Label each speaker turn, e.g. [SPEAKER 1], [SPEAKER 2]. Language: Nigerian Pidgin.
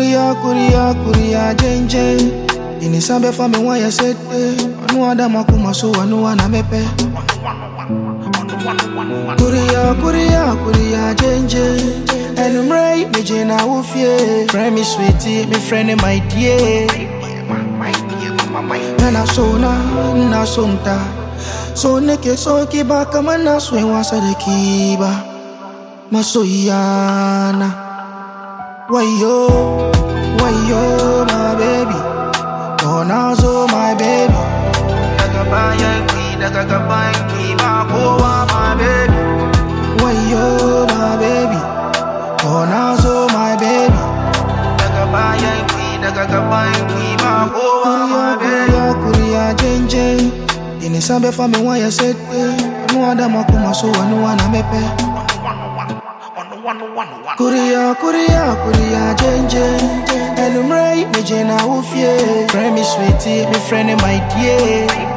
[SPEAKER 1] Kuria, Jenje. In Isambe for me, why you said, no other Makuma, so I know I mepe. Kuria, Jenje. And I'm right, me Jena Woofie. Friend me sweetie, me friend my dear. Nana sona, na sonta. So neke so kiba kama na swing wasa de kiba. Masoyana. Wayo, my baby. Oh now so my baby. Dagabaya kiba kowa my baby. Wayo, my baby. Oh now so my baby. Dagabaya kiba kowa my baby. Kuria Jenje. In Isambe for me why you said no other Makuma so I know I mepe. Kuria, Jenje. And I'm right, me Jena Woofie. Friend me sweetie, me friend my dear.